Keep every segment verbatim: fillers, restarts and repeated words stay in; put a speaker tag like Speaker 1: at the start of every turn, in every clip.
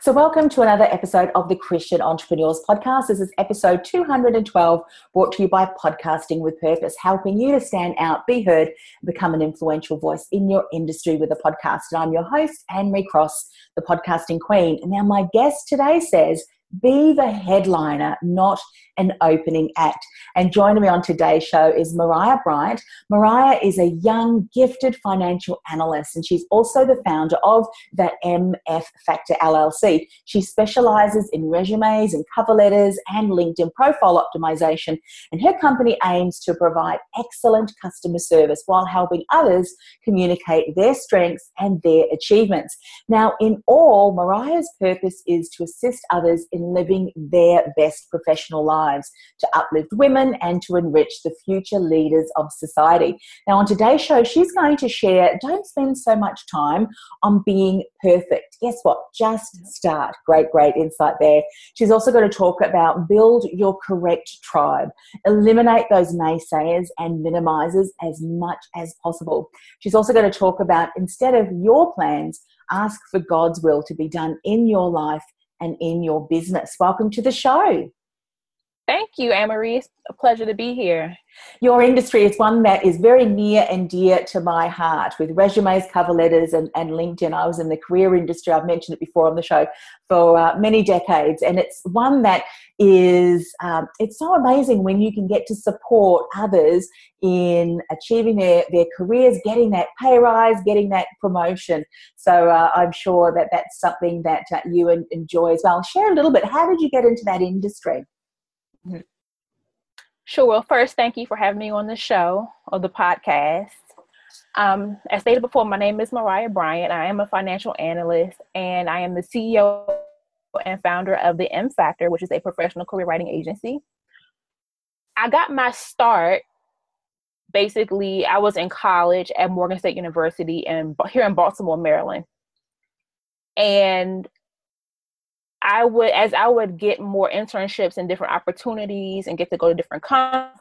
Speaker 1: So welcome to another episode of the Christian Entrepreneurs Podcast. This is episode two hundred twelve, brought to you by Podcasting with Purpose, helping you to stand out, be heard, and become an influential voice in your industry with a podcast. And I'm your host, Anne-Marie Cross, the podcasting queen. And now my guest today says, be the headliner, not an opening act. And joining me on today's show is Mariah Bryant. Mariah is a young, gifted financial analyst, and she's also the founder of the M F Factor L L C. She specializes in resumes and cover letters and LinkedIn profile optimization, and her company aims to provide excellent customer service while helping others communicate their strengths and their achievements. Now, in all, Mariah's purpose is to assist others in living their best professional lives, to uplift women and to enrich the future leaders of society. Now, on today's show, she's going to share, don't spend so much time on being perfect. Guess what? Just start. Great, great insight there. She's also going to talk about build your correct tribe, eliminate those naysayers and minimizers as much as possible. She's also going to talk about, instead of your plans, ask for God's will to be done in your life and in your business. Welcome to the show.
Speaker 2: Thank you, Anne-Marie. It's a pleasure to be here.
Speaker 1: Your industry is one that is very near and dear to my heart, with resumes, cover letters, and, and LinkedIn. I was in the career industry, I've mentioned it before on the show, for uh, many decades. And it's one that is, um, it's so amazing when you can get to support others in achieving their, their careers, getting that pay rise, getting that promotion. So uh, I'm sure that that's something that uh, you enjoy as well. Share a little bit. How did you get into that industry?
Speaker 2: Sure. Well, first, thank you for having me on the show or the podcast. Um, as stated before, my name is Mariah Bryant. I am a financial analyst, and I am the C E O and founder of the M Factor, which is a professional career writing agency. I got my start, basically, I was in college at Morgan State University and here in Baltimore, Maryland. And I would, as I would get more internships and different opportunities and get to go to different conferences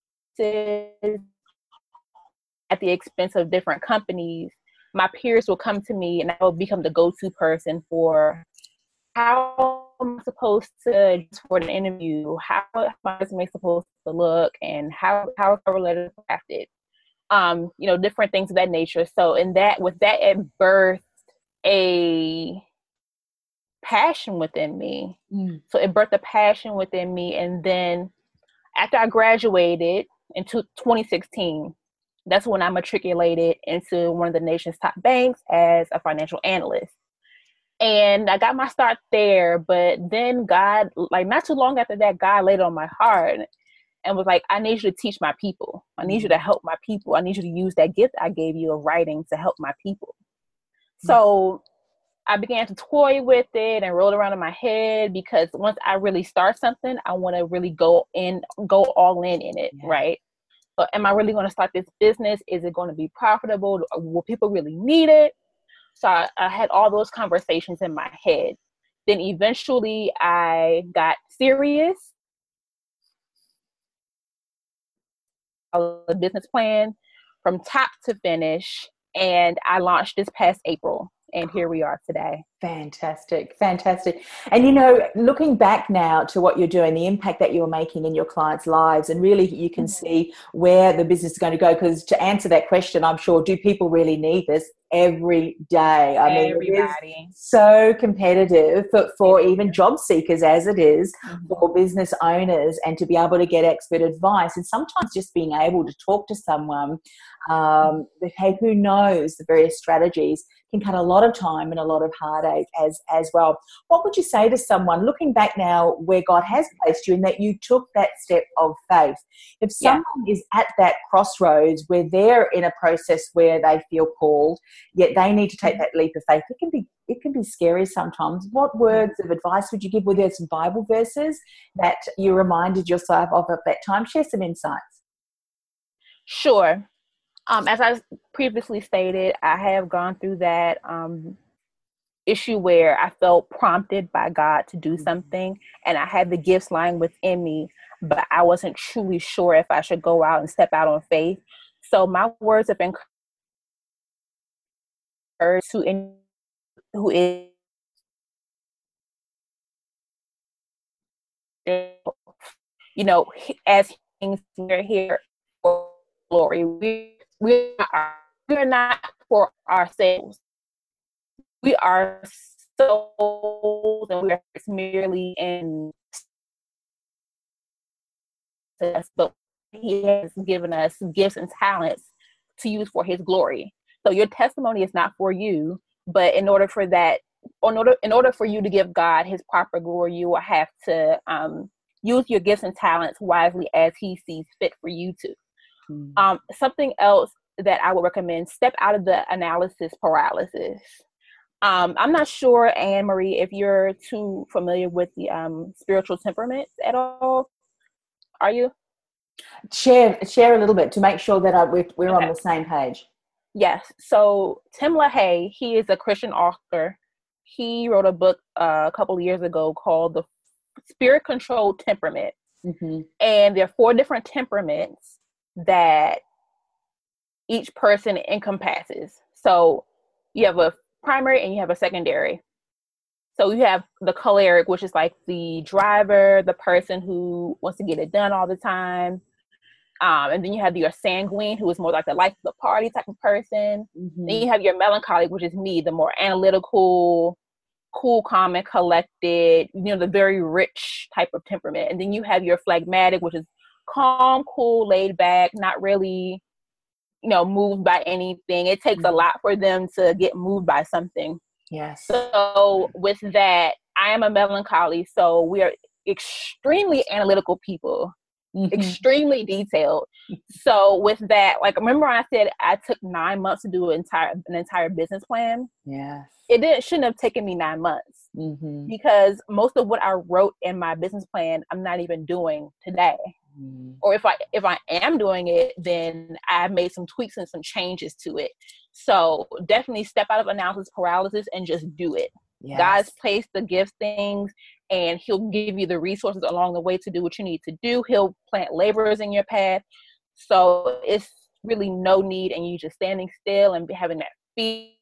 Speaker 2: at the expense of different companies, my peers will come to me and I will become the go-to person for how am I supposed to, for an interview, how my resume supposed to look, and how how a cover letter is crafted, um, you know, different things of that nature. So in that, with that, it birthed a passion within me. Mm. So it birthed a passion within me. And then after I graduated in twenty sixteen, that's when I matriculated into one of the nation's top banks as a financial analyst. And I got my start there, but then God, like not too long after that, God laid it on my heart and was like, I need you to teach my people. I need you to help my people. I need you to use that gift I gave you of writing to help my people. Mm. So I began to toy with it and roll it around in my head, because once I really start something, I want to really go in, go all in in it, yeah. Right? But am I really going to start this business? Is it going to be profitable? Will people really need it? So I, I had all those conversations in my head. Then eventually I got serious. A business plan from top to finish, and I launched this past April. And here we are today.
Speaker 1: Fantastic. Fantastic. And, you know, looking back now to what you're doing, the impact that you're making in your clients' lives, and really you can see where the business is going to go. Because to answer that question, I'm sure, do people really need this? Every day. I mean,
Speaker 2: Everybody.
Speaker 1: It is so competitive for, for even job seekers as it is mm-hmm. for business owners, and to be able to get expert advice, and sometimes just being able to talk to someone, um, that, hey, who knows the various strategies, can cut a lot of time and a lot of heartache as, as well. What would you say to someone looking back now where God has placed you, and that you took that step of faith? If someone yeah. is at that crossroads where they're in a process where they feel called, yet they need to take that leap of faith, it can be it can be scary sometimes. What words of advice would you give? Were there some Bible verses that you reminded yourself of at that time? Share some insights.
Speaker 2: Sure. Um, as I previously stated, I have gone through that um, issue where I felt prompted by God to do something, and I had the gifts lying within me, but I wasn't truly sure if I should go out and step out on faith. So my words of encouragement to anyone who is you know, as things we're here for glory. We we are we're not for ourselves. We are souls, and we are merely in. But He has given us gifts and talents to use for His glory. So your testimony is not for you, but in order for that, in order in order for you to give God His proper glory, you will have to um, use your gifts and talents wisely as He sees fit for you to. Mm. Um, something else that I would recommend: step out of the analysis paralysis. Um, I'm not sure, Anne Marie, if you're too familiar with the um, spiritual temperaments at all. Are you?
Speaker 1: Share share a little bit to make sure that I, we're, we're
Speaker 2: Okay.
Speaker 1: on the same page.
Speaker 2: Yes. So Tim LaHaye, he is a Christian author. He wrote a book uh, a couple of years ago called The Spirit Controlled Temperament. Mm-hmm. And there are four different temperaments that each person encompasses. So you have a primary and you have a secondary. So you have the choleric, which is like the driver, the person who wants to get it done all the time. Um, and then you have your sanguine, who is more like the life of the party type of person. Mm-hmm. Then you have your melancholic, which is me, the more analytical, cool, calm, and collected, you know, the very rich type of temperament. And then you have your phlegmatic, which is calm, cool, laid back, not really, you know, moved by anything. It takes mm-hmm. a lot for them to get moved by something.
Speaker 1: Yes.
Speaker 2: So with that, I am a melancholy. So we are extremely analytical people. Mm-hmm. Extremely detailed. So with that, like, remember I said I took nine months to do an entire an entire business plan?
Speaker 1: Yes.
Speaker 2: It didn't shouldn't have taken me nine months mm-hmm. because most of what I wrote in my business plan, I'm not even doing today. Mm. Or if I if I am doing it, then I've made some tweaks and some changes to it. So definitely step out of analysis paralysis and just do it. Yes. God's placed the gift things, and He'll give you the resources along the way to do what you need to do. He'll plant laborers in your path. So it's really no need, and you just standing still and having that feet.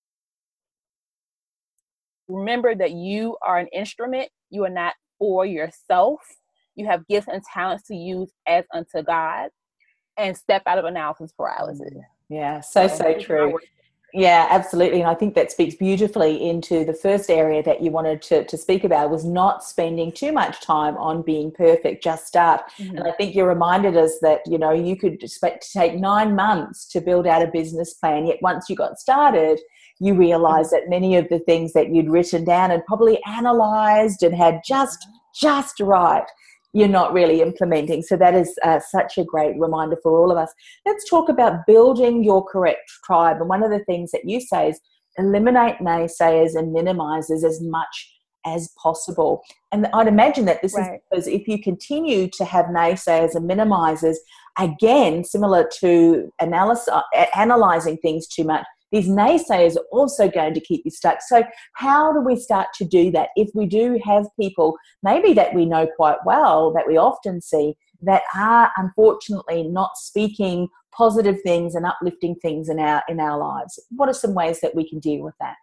Speaker 2: Remember that you are an instrument. You are not for yourself. You have gifts and talents to use as unto God, and step out of analysis paralysis.
Speaker 1: Yeah, so, so, so true. Yeah, absolutely. And I think that speaks beautifully into the first area that you wanted to, to speak about, was not spending too much time on being perfect, just start. Mm-hmm. And I think you reminded us that, you know, you could expect to take nine months to build out a business plan, yet once you got started, you realized mm-hmm. that many of the things that you'd written down and probably analyzed and had just, just right, you're not really implementing. So that is uh, such a great reminder for all of us. Let's talk about building your correct tribe. And one of the things that you say is eliminate naysayers and minimizers as much as possible. And I'd imagine that this right. is because if you continue to have naysayers and minimizers, again, similar to analysis, analyzing things too much, these naysayers are also going to keep you stuck. So how do we start to do that if we do have people maybe that we know quite well, that we often see, that are unfortunately not speaking positive things and uplifting things in our in our lives? What are some ways that we can deal with that?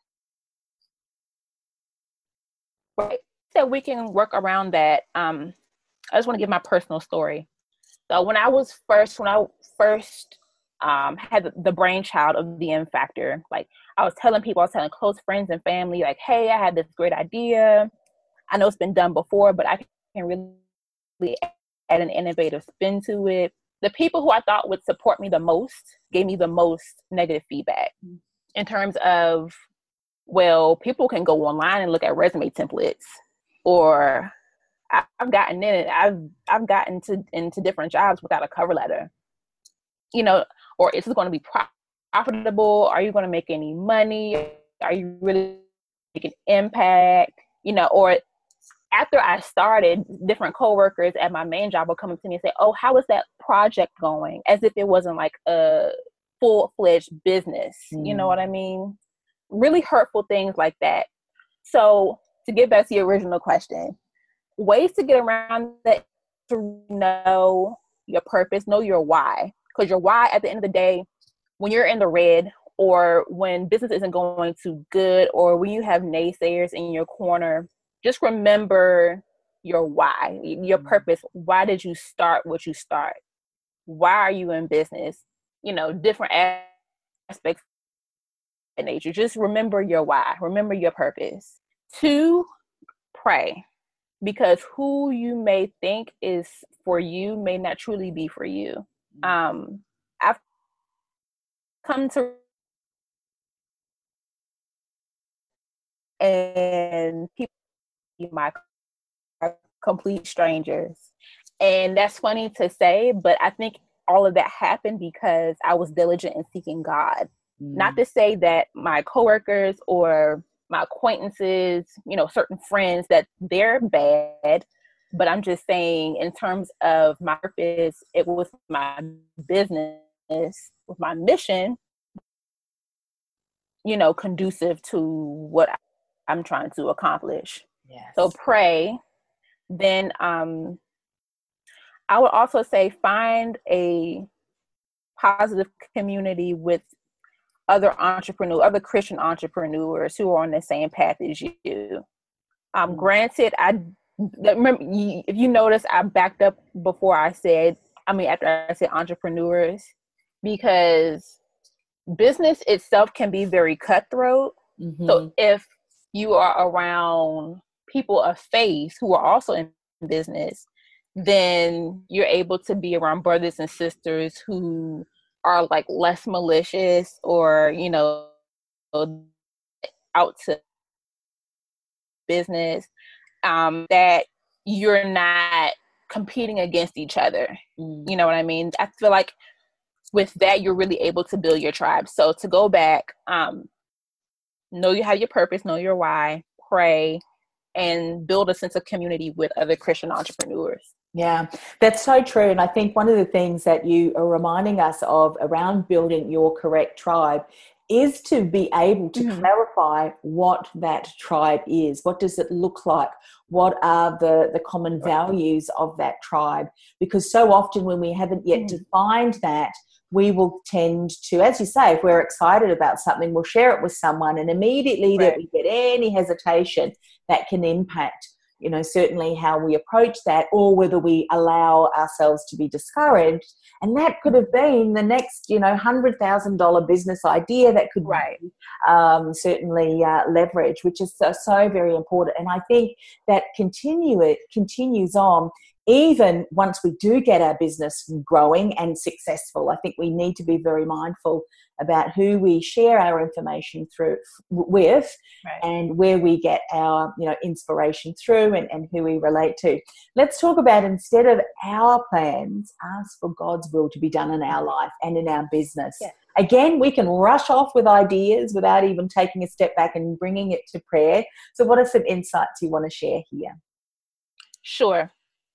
Speaker 2: Right. So we can work around that. Um, I just want to give my personal story. So when I was first, when I first Um, had the brainchild of the M Factor. Like, I was telling people, I was telling close friends and family, like, hey, I had this great idea. I know it's been done before, but I can really add an innovative spin to it. The people who I thought would support me the most gave me the most negative feedback in terms of, well, people can go online and look at resume templates, or I've gotten in it. I've I've gotten to into different jobs without a cover letter. You know, or is it going to be profitable? Are you going to make any money? Are you really making impact? You know, or after I started, different coworkers at my main job will come up to me and say, oh, how is that project going? As if it wasn't like a full-fledged business. Mm. You know what I mean? Really hurtful things like that. So to get back to your original question, ways to get around that, to know your purpose, know your why. Because your why, at the end of the day, when you're in the red, or when business isn't going too good, or when you have naysayers in your corner, just remember your why, your purpose. Why did you start what you start? Why are you in business? You know, different aspects of nature. Just remember your why. Remember your purpose. Two, pray. Because who you may think is for you may not truly be for you. Um, I've come to and people my complete strangers. And that's funny to say, but I think all of that happened because I was diligent in seeking God. Mm. Not to say that my coworkers or my acquaintances, you know, certain friends, that they're bad, but I'm just saying in terms of my purpose, it was my business, with my mission, you know, conducive to what I'm trying to accomplish. Yes. So pray. Then um, I would also say find a positive community with other entrepreneurs, other Christian entrepreneurs who are on the same path as you. Um, mm. Granted, I remember if you notice, I backed up before I said, I mean, after I said entrepreneurs, because business itself can be very cutthroat. Mm-hmm. So if you are around people of faith who are also in business, then you're able to be around brothers and sisters who are like less malicious or, you know, out to business, um, that you're not competing against each other. Mm. You know what I mean? I feel like with that, you're really able to build your tribe. So to go back, um, know you have your purpose, know your why, pray, and build a sense of community with other Christian entrepreneurs.
Speaker 1: Yeah, that's so true. And I think one of the things that you are reminding us of around building your correct tribe is to be able to mm-hmm. clarify what that tribe is. What does it look like? What are the, the common values of that tribe? Because so often when we haven't yet mm-hmm. defined that, we will tend to, as you say, if we're excited about something, we'll share it with someone, and immediately right. that we get any hesitation, that can impact, you know, certainly how we approach that, or whether we allow ourselves to be discouraged. And that could have been the next, you know, one hundred thousand dollars business idea that could
Speaker 2: right.
Speaker 1: be, um, certainly uh, leverage, which is so, so very important. And I think that continue it continues on. Even once we do get our business growing and successful, I think we need to be very mindful about who we share our information through with right. and where we get our, you know, inspiration through, and, and who we relate to. Let's talk about, instead of our plans, ask for God's will to be done in our life and in our business. Yeah. Again, we can rush off with ideas without even taking a step back and bringing it to prayer. So what are some insights you want to share here?
Speaker 2: Sure.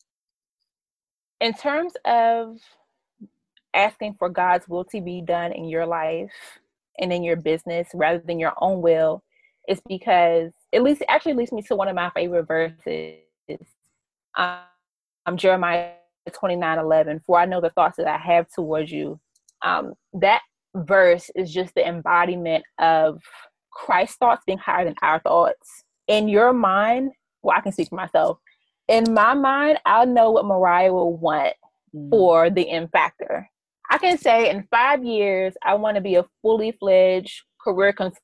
Speaker 2: In terms of asking for God's will to be done in your life and in your business rather than your own will, is because at least actually leads me to one of my favorite verses. Um, Jeremiah twenty-nine eleven, for I know the thoughts that I have towards you. Um, that verse is just the embodiment of Christ's thoughts being higher than our thoughts. In your mind, well, I can speak for myself. In my mind, I'll know what Mariah will want mm. for the M Factor. I can say in five years, I want to be a fully fledged career consultant.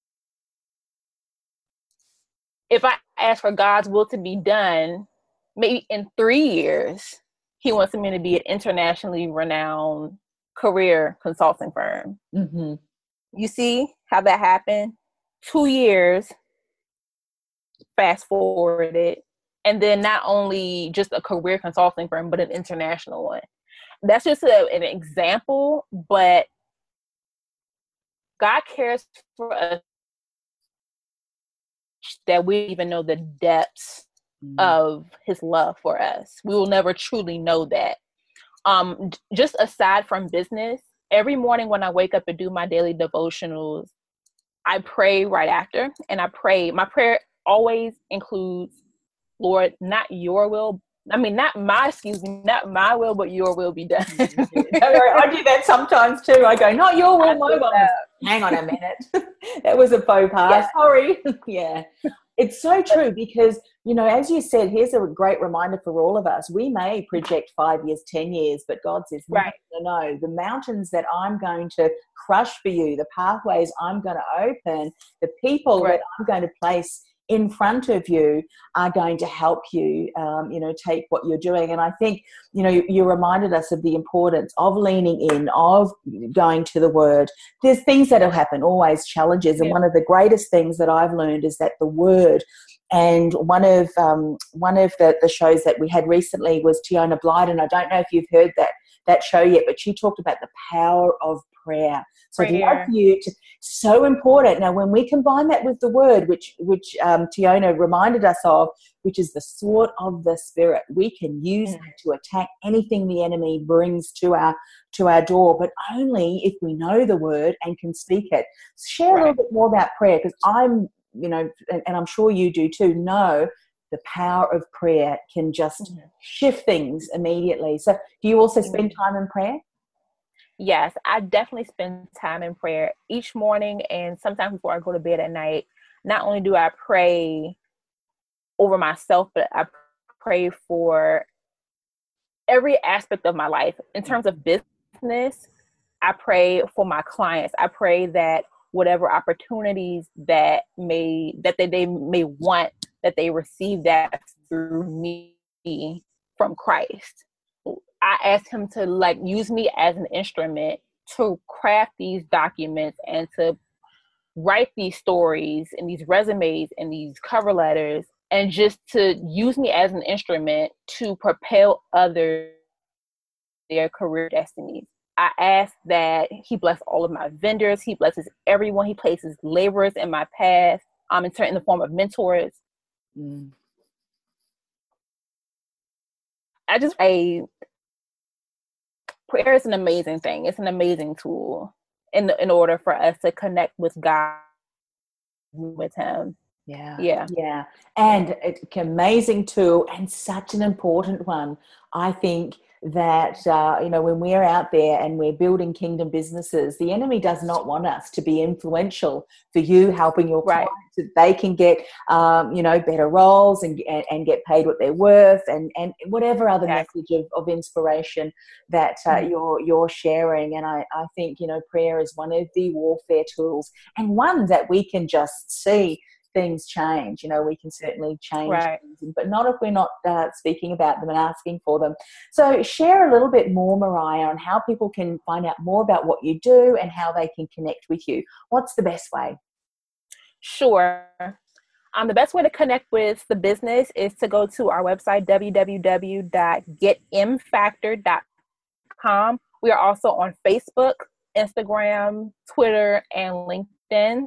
Speaker 2: If I ask for God's will to be done, maybe in three years, he wants me to be an internationally renowned career consulting firm. Mm-hmm. You see how that happened? Two years, fast forwarded. And then not only just a career consulting firm, but an international one. That's just a, an example, but God cares for us that we even know the depths mm. of his love for us. We will never truly know that. Um, just aside from business, every morning when I wake up and do my daily devotionals, I pray right after. And I pray, my prayer always includes, Lord, not your will. I mean, not my, excuse me, not my will, but your will be done.
Speaker 1: I do that sometimes too. I go, not your will, my will. Hang on a minute. That was a faux pas. Yeah. Sorry. Yeah. It's so true, because you know, as you said, here's a great reminder for all of us. We may project five years, ten years, but God says, no,
Speaker 2: right.
Speaker 1: no, no. The mountains that I'm going to crush for you, the pathways I'm going to open, the people
Speaker 2: right.
Speaker 1: that I'm going to place in front of you are going to help you, um, you know, take what you're doing. And I think, you know, you, you reminded us of the importance of leaning in, of going to the Word. There's things that will happen, always challenges. And
Speaker 2: Yeah.
Speaker 1: one of the greatest things that I've learned is that the Word, and one of um, one of the, the shows that we had recently was Tiona Blyden. I don't know if you've heard that that show yet, but she talked about the power of prayer. So I'd love you to, so important. Now, when we combine that with the Word, which which um, Tiona reminded us of, which is the sword of the Spirit, we can use
Speaker 2: Mm.
Speaker 1: that to attack anything the enemy brings to our to our door, but only if we know the Word and can speak it. Share a
Speaker 2: Right.
Speaker 1: little bit more about prayer, because I'm, you know, and, and I'm sure you do too, know the power of prayer can just
Speaker 2: Mm.
Speaker 1: shift things immediately. So do you also spend time in prayer?
Speaker 2: Yes, I definitely spend time in prayer each morning, and sometimes before I go to bed at night. Not only do I pray over myself, but I pray for every aspect of my life. In terms of business, I pray for my clients. I pray that whatever opportunities that may that they, they may want, that they receive that through me from Christ. I ask him to like use me as an instrument to craft these documents and to write these stories and these resumes and these cover letters, and just to use me as an instrument to propel others their career destinies. I ask that he bless all of my vendors. He blesses everyone. He places laborers in my path, um, in, in the form of mentors.
Speaker 1: Mm.
Speaker 2: I just, a prayer is an amazing thing. It's an amazing tool in in order for us to connect with God, with him.
Speaker 1: Yeah,
Speaker 2: Yeah.
Speaker 1: yeah. And it's an amazing tool and such an important one. I think that, uh, you know, when we're out there and we're building kingdom businesses, the enemy does not want us to be influential for you, helping your
Speaker 2: Right.
Speaker 1: clients, that they can get, um, you know, better roles and, and, and get paid what they're worth, and, and whatever other
Speaker 2: Exactly.
Speaker 1: message of, of inspiration that uh,
Speaker 2: Mm-hmm.
Speaker 1: you're, you're sharing. And I, I think, you know, prayer is one of the warfare tools, and one that we can just see things change. You know, we can certainly change
Speaker 2: Right.
Speaker 1: things, but not if we're not uh, speaking about them and asking for them. So share a little bit more, Mariah, on how people can find out more about what you do and how they can connect with you. What's the best way?
Speaker 2: Sure. Um, the best way to connect with the business is to go to our website, w w w dot get m factor dot com. We are also on Facebook, Instagram, Twitter, and LinkedIn.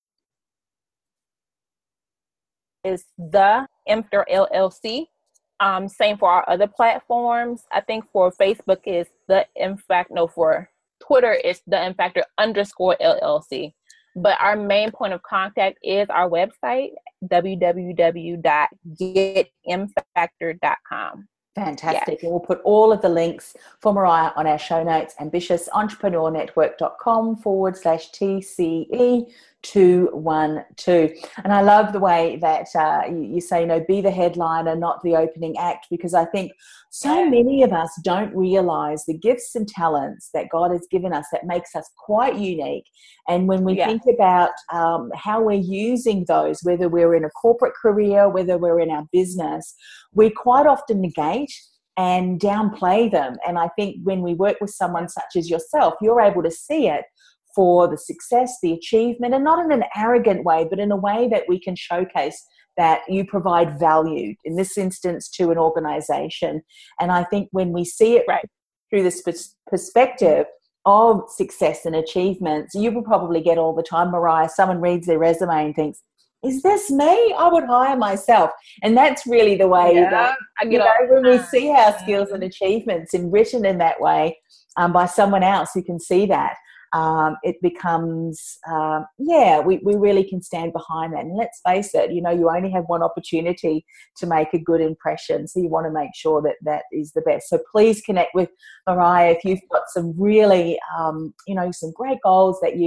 Speaker 2: Is the Mfactor L L C. Um, same for our other platforms. I think for Facebook is the Mfactor. No, for Twitter it's the Mfactor underscore L L C. But our main point of contact is our website, w w w dot get m factor dot com.
Speaker 1: Fantastic.
Speaker 2: Yes.
Speaker 1: And we'll put all of the links for Mariah on our show notes, ambitious entrepreneur network dot com forward slash T C E two one two. And I love the way that uh, you, you say, you know, be the headliner, not the opening act, because I think so
Speaker 2: Yeah.
Speaker 1: many of us don't realize the gifts and talents that God has given us that makes us quite unique. And when we
Speaker 2: Yeah.
Speaker 1: think about um, how we're using those, whether we're in a corporate career, whether we're in our business, we quite often negate and downplay them. And I think when we work with someone such as yourself, you're able to see it for the success, the achievement, and not in an arrogant way, but in a way that we can showcase that you provide value, in this instance, to an organization. And I think when we see it
Speaker 2: Right.
Speaker 1: through this pers- perspective of success and achievements, you will probably get all the time, Mariah, someone reads their resume and thinks, is this me? I would hire myself. And that's really the way
Speaker 2: Yeah.
Speaker 1: that,
Speaker 2: I get
Speaker 1: you know,
Speaker 2: all
Speaker 1: when we
Speaker 2: time.
Speaker 1: see our skills and achievements and written in that way um, by someone else who can see that, um, it becomes, um, yeah, we, we really can stand behind that. And let's face it, you know, you only have one opportunity to make a good impression. So you want to make sure that that is the best. So please connect with Mariah if you've got some really, um, you know, some great goals that you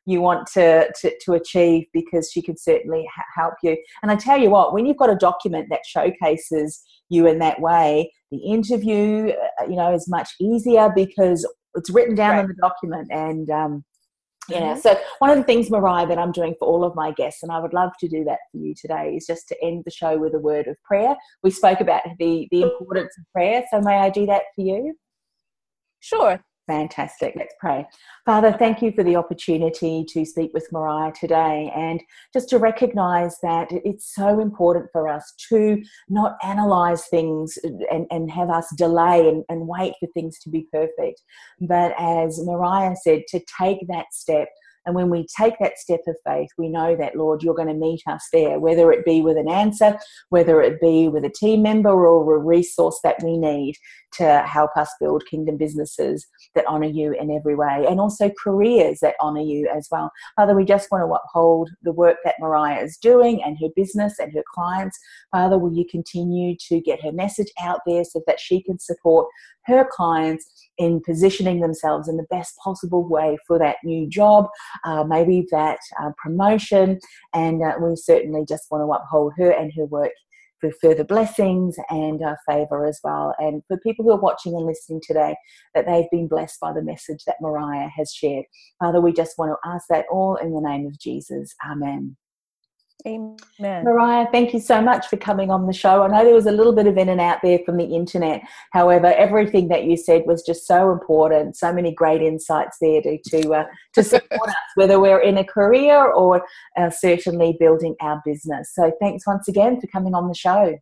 Speaker 1: you want to, to, to achieve, because she could certainly ha- help you. And I tell you what, when you've got a document that showcases you in that way, the interview, uh, you know, is much easier because it's written down
Speaker 2: Right.
Speaker 1: in the document. And, um, you know,
Speaker 2: Mm-hmm.
Speaker 1: so one of the things, Mariah, that I'm doing for all of my guests, and I would love to do that for you today, is just to end the show with a word of prayer. We spoke about the, the importance of prayer. So may I do that for you?
Speaker 2: Sure.
Speaker 1: Fantastic. Let's pray. Father, thank you for the opportunity to speak with Mariah today, and just to recognise that it's so important for us to not analyse things and, and have us delay and, and wait for things to be perfect, but as Mariah said, to take that step. And when we take that step of faith, we know that, Lord, you're going to meet us there, whether it be with an answer, whether it be with a team member or a resource that we need to help us build kingdom businesses that honour you in every way, and also careers that honour you as well. Father, we just want to uphold the work that Mariah is doing and her business and her clients. Father, will you continue to get her message out there so that she can support her clients in positioning themselves in the best possible way for that new job, uh, maybe that uh, promotion. And uh, we certainly just want to uphold her and her work for further blessings and uh, favour as well. And for people who are watching and listening today, that they've been blessed by the message that Mariah has shared. Father, we just want to ask that all in the name of Jesus. Amen.
Speaker 2: Amen.
Speaker 1: Mariah, thank you so much for coming on the show. I know there was a little bit of in and out there from the internet. However, everything that you said was just so important. So many great insights there to to, uh, to support us, whether we're in a career or uh, certainly building our business. So thanks once again for coming on the show.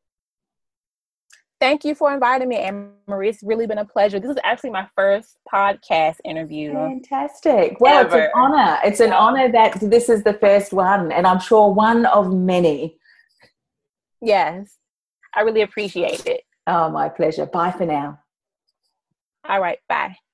Speaker 2: Thank you for inviting me, Anne-Marie. It's really been a pleasure. This is actually my first podcast interview.
Speaker 1: Fantastic. Well,
Speaker 2: Ever.
Speaker 1: It's an honor. It's an
Speaker 2: Yeah.
Speaker 1: honor that this is the first one, and I'm sure one of many.
Speaker 2: Yes. I really appreciate it.
Speaker 1: Oh, my pleasure. Bye for now.
Speaker 2: All right. Bye.